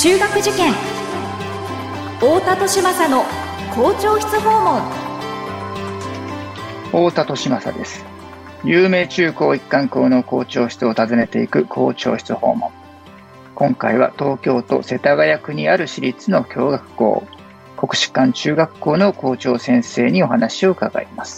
中学受験、太田利政の校長室訪問。 太田利政です。有名中高一貫校の校長室を訪ねていく校長室訪問。今回は東京都世田谷区にある私立の共学校、国士舘中学校の校長先生にお話を伺います。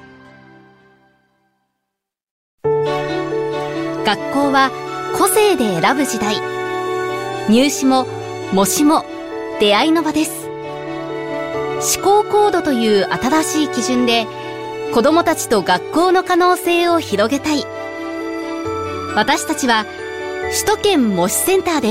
学校は個性で選ぶ時代。入試も模試も出会いの場です。思考コードという新しい基準で子どもたちと学校の可能性を広げたい。私たちは首都圏模試センターです。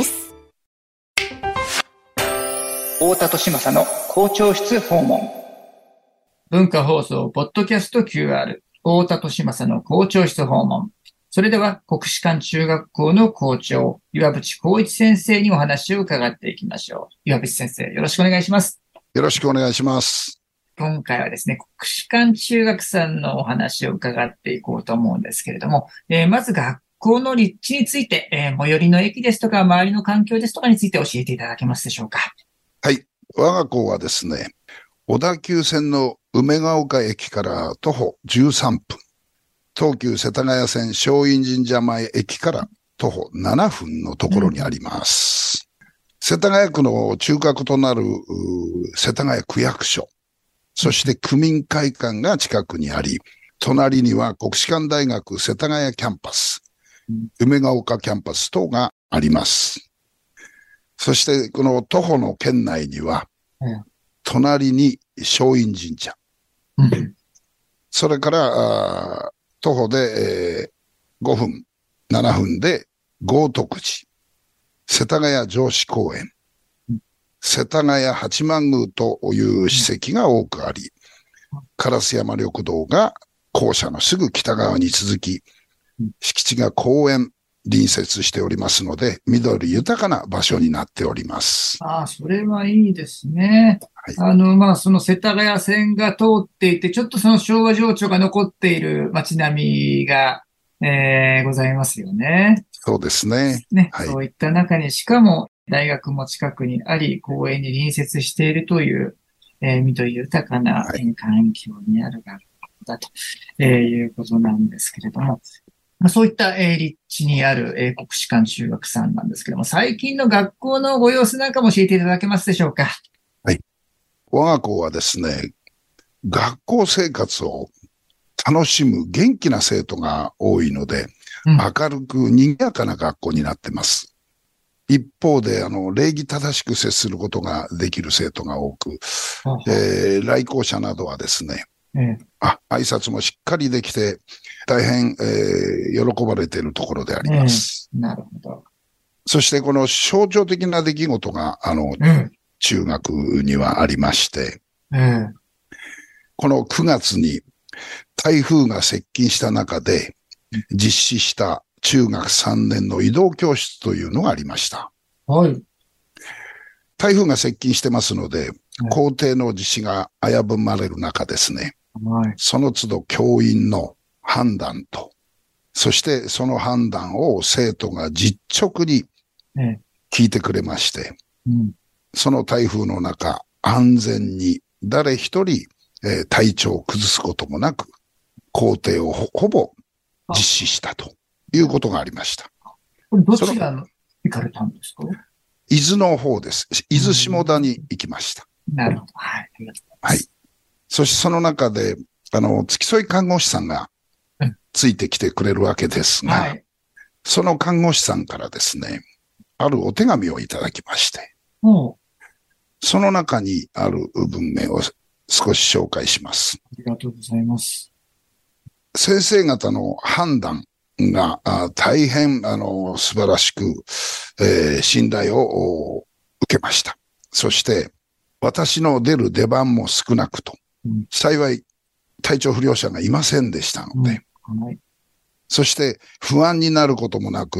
太田利政の校長室訪問。文化放送ポッドキャスト QR 太田利政の校長室訪問。それでは国士舘中学校の校長岩渕光一先生にお話を伺っていきましょう。岩渕先生、よろしくお願いします。 よろしくお願いします。 今回はですね、国士舘中学さんのお話を伺っていこうと思うんですけれども、まず学校の立地について、最寄りの駅ですとか周りの環境ですとかについて教えていただけますでしょうか。 はい。我が校はですね、小田急線の梅ヶ丘駅から徒歩13分。東急世田谷線松陰神社前駅から徒歩7分のところにあります。世田谷区の中核となる世田谷区役所、そして区民会館が近くにあり、隣には国士舘大学世田谷キャンパス、梅ヶ丘キャンパス等があります。そしてこの徒歩の圏内には、隣に松陰神社、それから徒歩で、5分、7分で豪徳寺、世田谷城址公園、世田谷八幡宮という史跡が多くあり、烏山緑道が校舎のすぐ北側に続き、敷地が公園隣接しておりますので、緑豊かな場所になっております。 ああ、それはいいですね。はい、その世田谷線が通っていて、ちょっとその昭和情緒が残っている街並みが、ございますよね。 そうですね。 はい、そういった中に、しかも大学も近くにあり、公園に隣接しているという、緑豊かな、環境にある学校だと、いうことなんですけれども、そういった、立地にある、国士舘中学さんなんですけども、最近の学校のご様子なんかも教えていただけますでしょうか。 はい。我が校はですね、学校生活を楽しむ元気な生徒が多いので、明るく賑やかな学校になってます。一方で、礼儀正しく接することができる生徒が多く、来校者などはですね、挨拶もしっかりできて、大変、喜ばれているところであります。 なるほど。 そしてこの象徴的な出来事が、中学にはありまして、この9月に台風が接近した中で実施した中学3年の移動教室というのがありました。 はい。 台風が接近してますので、校庭の実施が危ぶまれる中ですね、その都度教員の判断と、そしてその判断を生徒が実直に聞いてくれまして、その台風の中、安全に誰一人、体調を崩すこともなく、校庭をほぼ実施したということがありました。 どちらに行かれたんですか？ 伊豆の方です。伊豆下田に行きました。 なるほど。はい。ありがとうございます。 はい。そしてその中で、付き添い看護師さんがついてきてくれるわけですが、その看護師さんからですね、あるお手紙をいただきまして、その中にある文面を少し紹介します。 ありがとうございます。 先生方の判断が大変素晴らしく、信頼を受けました。そして私の出る出番も少なくと、幸い体調不良者がいませんでしたので、そして不安になることもなく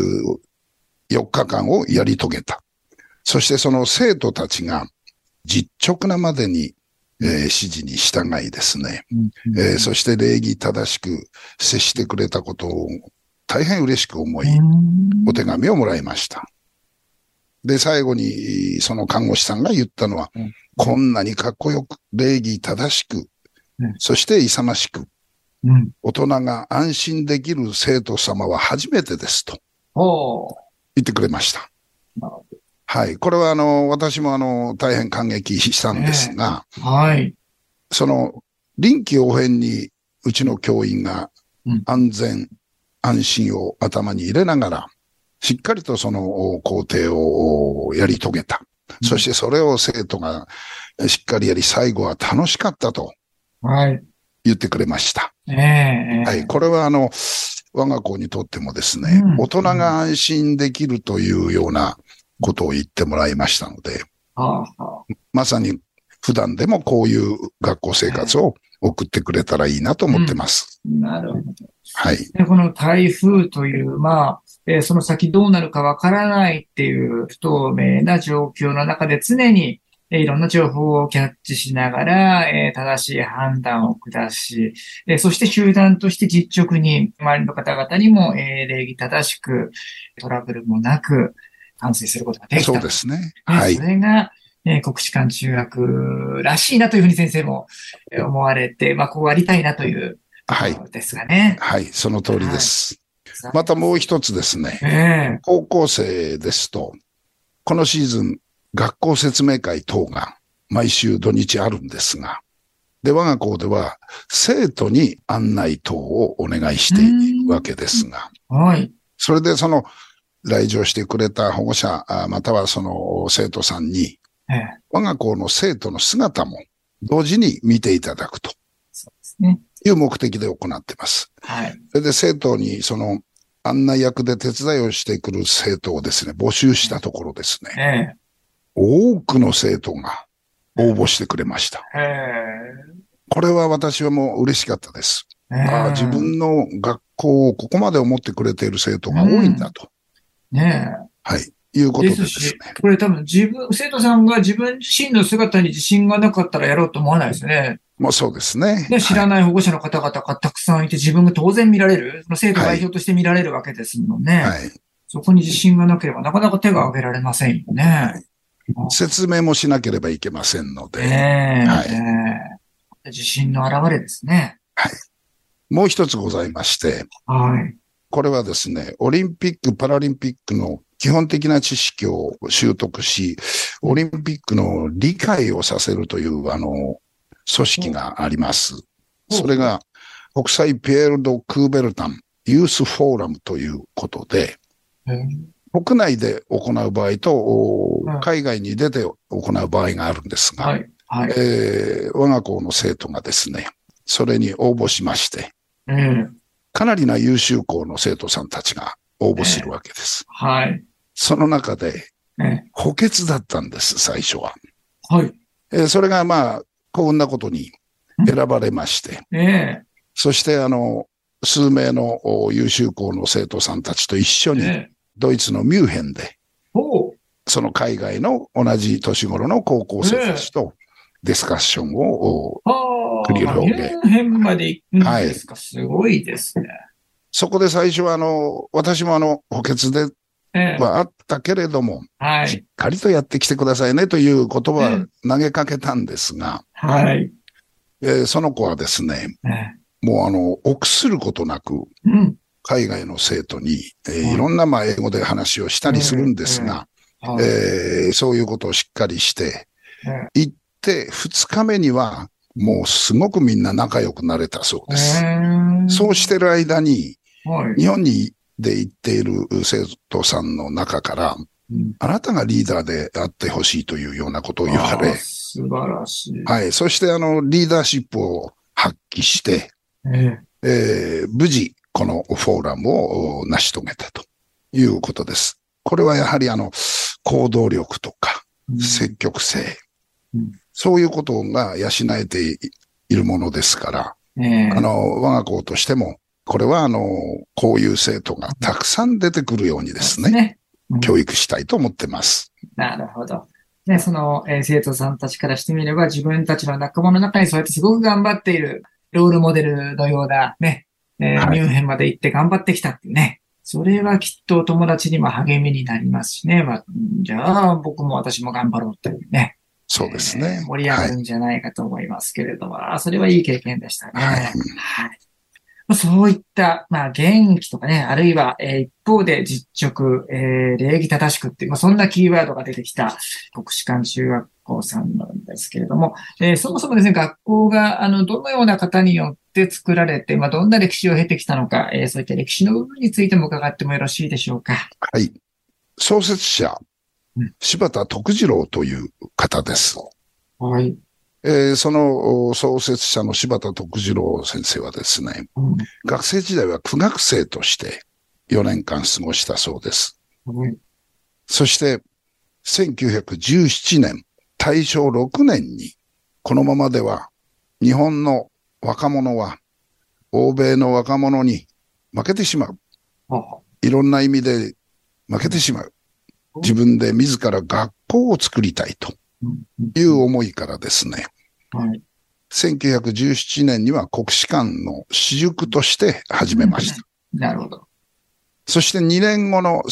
4日間をやり遂げた。そしてその生徒たちが実直なまでに、指示に従いですね、そして礼儀正しく接してくれたことを大変嬉しく思い、お手紙をもらいました。 で、最後に、その看護師さんが言ったのは、こんなにかっこよく、礼儀正しく、そして勇ましく、大人が安心できる生徒様は初めてですと言ってくれました。はい。これは私も大変感激したんですが、 はい。 その臨機応変にうちの教員が安全、安心を頭に入れながら、しっかりとその工程をやり遂げた。そしてそれを生徒がしっかりやり、最後は楽しかったと言ってくれました。はい。これは我が校にとってもですね、大人が安心できるというようなことを言ってもらいましたので、まさに普段でもこういう学校生活を送ってくれたらいいなと思ってます。 なるほど。 はい。 この台風という、その先どうなるかわからないっていう不透明な状況の中で常にいろんな情報をキャッチしながら、正しい判断を下し、そして集団として実直に周りの方々にも、礼儀正しくトラブルもなく完成することができた。 そうですね。はい。 それが、国士舘中学らしいなというふうに先生も思われて、こうありたいなというですがね。 はい、その通りです。またもう一つですね。高校生ですと、このシーズン、学校説明会等が毎週土日あるんですが、で、我が校では生徒に案内等をお願いしているわけですが、 はい。 それで来場してくれた保護者、またはその生徒さんに、我が校の生徒の姿も同時に見ていただくと。 そうですね。 いう目的で行っています。 はい。 それで生徒に案内役で手伝いをしてくる生徒をですね、募集したところですね。多くの生徒が応募してくれました。これは私はもう嬉しかったです。自分の学校をここまで思ってくれている生徒が多いんだと。はい。いうことですね。 これ多分生徒さんが自分自身の姿に自信がなかったらやろうと思わないですね。 もうそうですね。 知らない保護者の方々がたくさんいて自分が当然見られる。その生徒代表として見られるわけですもんね。はい。そこに自信がなければなかなか手が挙げられませんよね。 説明もしなければいけませんので。 自信の表れですね。 はい。もう一つございまして。 はい。 これはですね、オリンピック・パラリンピックの基本的な知識を習得し、オリンピックの理解をさせるという組織があります。それが国際ピエール・ド・クーベルタンユースフォーラムということで、国内で行う場合と海外に出て行う場合があるんですが、我が校の生徒がですね、それに応募しまして、かなりな優秀校の生徒さんたちが応募するわけです。 はい。 その中で、補欠だったんです、最初は。 はい。 それが幸運なことに選ばれまして、そして数名の優秀校の生徒さんたちと一緒に、ドイツのミュンヘンで、その海外の同じ年頃の高校生たちとディスカッションを繰り広げ。 ミュンヘンまで行くんですか、すごいですね。 そこで最初は私も補欠ではあったけれども、しっかりとやってきてくださいねという言葉を投げかけたんですが、その子はですね、もう臆することなく、海外の生徒に、いろんな英語で話をしたりするんですが、そういうことをしっかりして、行って2日目にはもうすごくみんな仲良くなれたそうです。そうしてる間に、日本に行っている生徒さんの中から、あなたがリーダーであってほしいというようなことを言われ、 素晴らしい。 はい。そしてリーダーシップを発揮して、無事、このフォーラムを成し遂げたということです。これはやはり行動力とか、積極性、そういうことが養えているものですから、我が校としても、これはこういう生徒がたくさん出てくるようにですね、教育したいと思ってます。 なるほど。ね、その、生徒さんたちからしてみれば、自分たちの仲間の中にそうやってすごく頑張っている、ロールモデルのようなね、ミュンヘンまで行って頑張ってきたっていうね、 それはきっとお友達にも励みになりますしね。まあ、じゃあ僕も私も頑張ろうというね。 そうですね。 盛り上がるんじゃないかと思いますけれども、それはいい経験でしたね。 はい。 はい。そういった、元気とかね、あるいは、一方で実直、礼儀正しくっていう、そんなキーワードが出てきた国士舘中学校さんなんですけれども、そもそもですね、学校が、どのような方によって作られて、どんな歴史を経てきたのか、そういった歴史の部分についても伺ってもよろしいでしょうか。 はい。創設者、柴田徳次郎という方です。 はい。 その創設者の柴田徳次郎先生はですね、学生時代は苦学生として4年間過ごしたそうです。そして、1917年、大正6年に、このままでは日本の若者は欧米の若者に負けてしまう。いろんな意味で負けてしまう。自分で自ら学校を作りたいという思いからですね、1917年には国士舘の私塾として始めました。 なるほど。 そして2年後の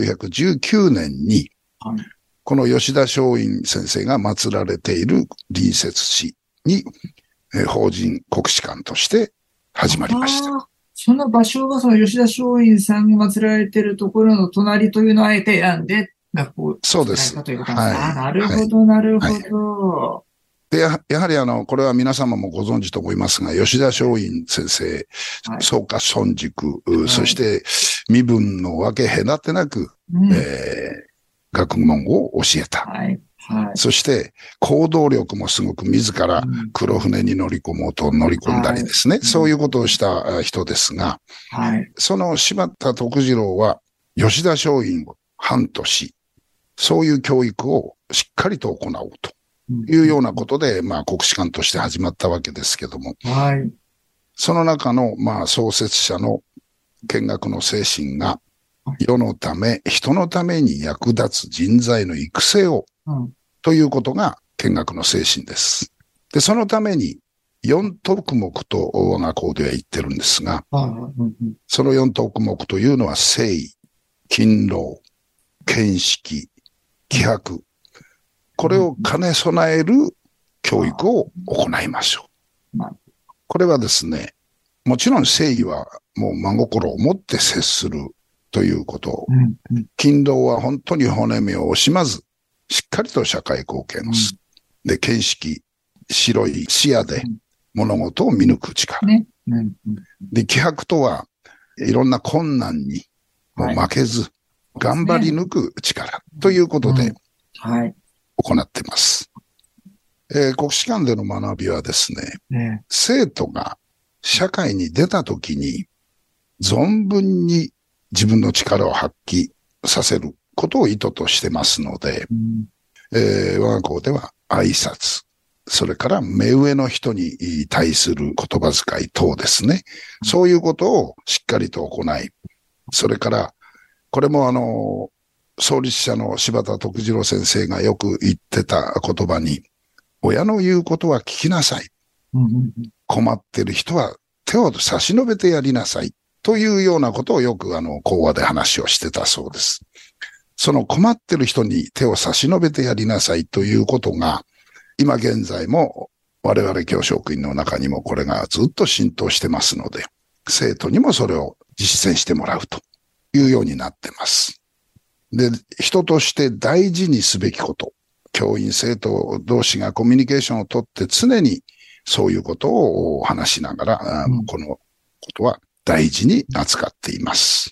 1919年に、この吉田松陰先生が祀られている隣接市に、法人国士舘として始まりました。 その場所がその吉田松陰さんが祀られているところの隣というのをあえて選んで、学校を作られたということなんです。なるほど、なるほど。 で、やはりこれは皆様もご存知と思いますが、吉田松陰先生、創価村塾、そして身分の分け隔てなく、学問を教えた。そして、行動力もすごく自ら黒船に乗り込もうと乗り込んだりですね。そういうことをした人ですが、その柴田徳次郎は吉田松陰を半年、そういう教育をしっかりと行おうというようなことで、国士舘として始まったわけですけども、その中の、創設者の見学の精神が、世のため、人のために役立つ人材の育成を、ということが見学の精神です。で、そのために、4徳目と我が校では言ってるんですが、その4徳目というのは、誠意、勤労、見識、気迫、これを兼ね備える教育を行いましょう。これはですね、もちろん誠意はもう真心を持って接するということ。勤労は本当に骨身を惜しまず、しっかりと社会貢献をする。で、見識、白い視野で物事を見抜く力。で、気迫とは、いろんな困難にも負けず、頑張り抜く力ということで行っています。国士舘での学びはですね、生徒が社会に出たときに存分に自分の力を発揮させることを意図としてますので、我が校では挨拶、それから目上の人に対する言葉遣い等ですね。そういうことをしっかりと行い、それから、これも創立者の柴田徳次郎先生がよく言ってた言葉に、親の言うことは聞きなさい。困ってる人は手を差し伸べてやりなさい。というようなことをよく講話で話をしてたそうです。その困ってる人に手を差し伸べてやりなさいということが、今現在も我々教職員の中にもこれがずっと浸透してますので、生徒にもそれを実践してもらうというようになってます。で、人として大事にすべきこと、教員生徒同士がコミュニケーションをとって常にそういうことを話しながら、このことは大事に扱っています。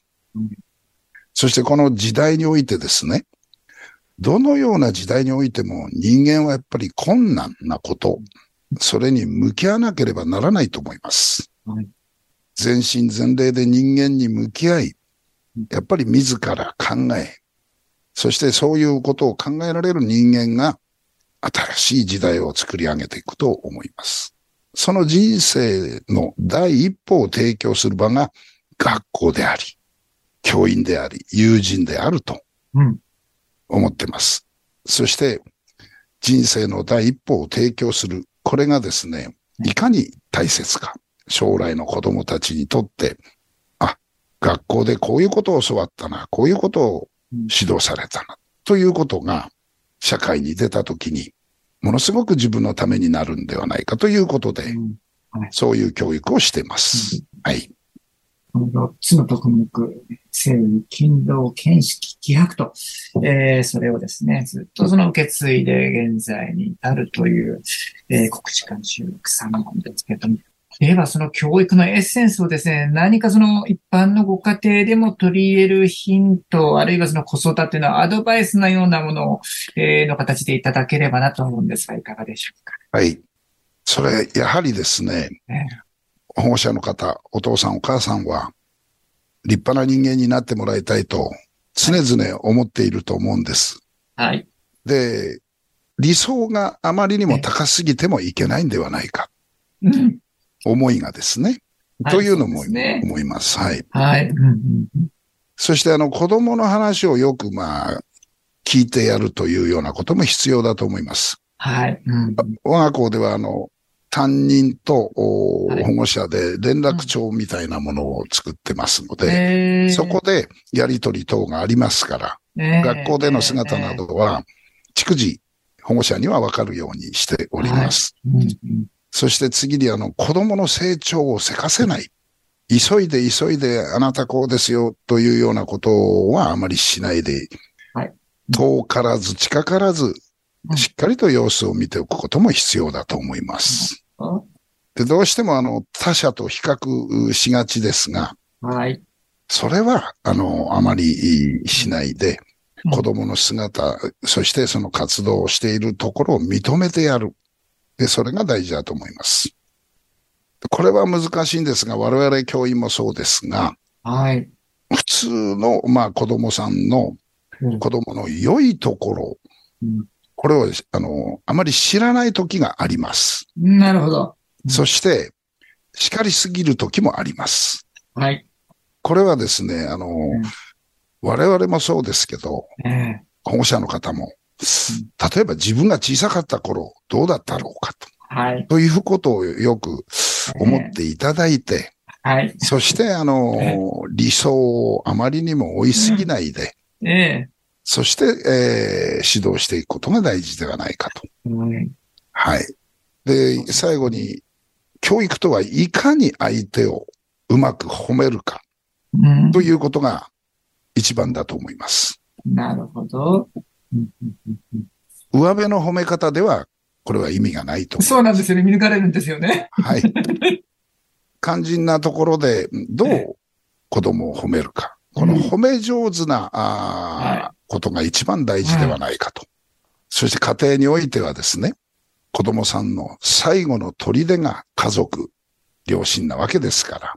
そしてこの時代においてですね、どのような時代においても人間はやっぱり困難なこと、それに向き合わなければならないと思います。全身全霊で人間に向き合い、やっぱり自ら考え、そしてそういうことを考えられる人間が新しい時代を作り上げていくと思います。その人生の第一歩を提供する場が学校であり、教員であり、友人であると思ってます。そして人生の第一歩を提供する、これがですね、いかに大切か、将来の子供たちにとって、 学校でこういうことを教わったな、こういうことを指導されたな、ということが社会に出たときに、ものすごく自分のためになるんではないかということで、そういう教育をしています。はい。 この4つの特目、生理、勤労、見識、気迫と、それをですね、ずっとその受け継いで現在に至るという、国士舘中学3なんですけれども、ではその教育のエッセンスをですね、何かその一般のご家庭でも取り入れるヒント、あるいはその子育てのアドバイスのようなものを、の形でいただければなと思うんですが、いかがでしょうか。 はい。それ、やはりですね、保護者の方、お父さんお母さんは、立派な人間になってもらいたいと、常々思っていると思うんです。 はい。 で、理想があまりにも高すぎてもいけないんではないか。思いがですね。というのも思います。はい。 はい。 そして子供の話をよく聞いてやるというようなことも必要だと思います。 はい。 我が校では担任と保護者で連絡帳みたいなものを作ってますので、そこでやりとり等がありますから、学校での姿などは逐次保護者にはわかるようにしております。そして次に子供の成長をせかせない。急いであなたこうですよというようなことはあまりしないで、遠からず近からずしっかりと様子を見ておくことも必要だと思います。で、どうしても他者と比較しがちですが、それはあまりしないで、子供の姿、そしてその活動をしているところを認めてやる。で、それが大事だと思います。これは難しいんですが、我々教員もそうですが、普通の、子供さんの、子供の良いところ、これを、あまり知らない時があります。 なるほど。 そして、叱りすぎる時もあります。これはですね、我々もそうですけど、保護者の方も、例えば自分が小さかった頃どうだったろうかと。ということをよく思っていただいて、そして理想をあまりにも追いすぎないで、そして、指導していくことが大事ではないかと。はい。で、最後に、教育とはいかに相手をうまく褒めるか、ということが一番だと思います。 なるほど。 上辺の褒め方では、これは意味がないと思います。 そうなんですよね。見抜かれるんですよね。 はい。肝心なところで、どう子供を褒めるか。この褒め上手な、ことが一番大事ではないかと。そして家庭においてはですね、子供さんの最後の砦が家族、両親なわけですから。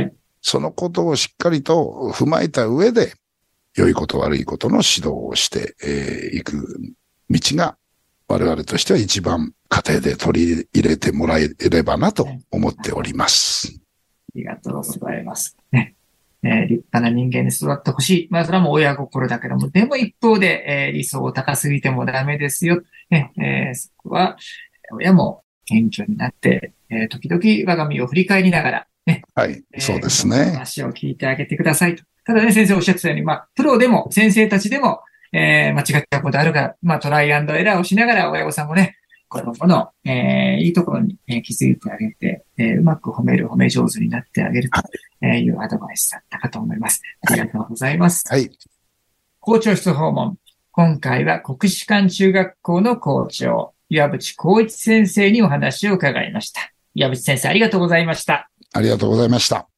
そのことをしっかりと踏まえた上で、良いこと悪いことの指導をしていく道が我々としては一番家庭で取り入れてもらえればなと思っております。 ありがとうございます。立派な人間に育ってほしい。それはもう親心だけども、でも一方で、理想を高すぎてもダメですよ。そこは親も謙虚になって、時々我が身を振り返りながら、 そうですね。 話を聞いてあげてくださいと。ただね、先生おっしゃってたように、プロでも先生たちでも、間違ったことあるから、トライアンドエラーをしながら親御さんもね、子供の、いいところに、気づいてあげて、うまく褒め上手になってあげるというアドバイスだったかと思います。ありがとうございます。校長室訪問。今回は国士舘中学校の校長、岩渕光一先生にお話を伺いました。岩渕先生、ありがとうございました。 ありがとうございました。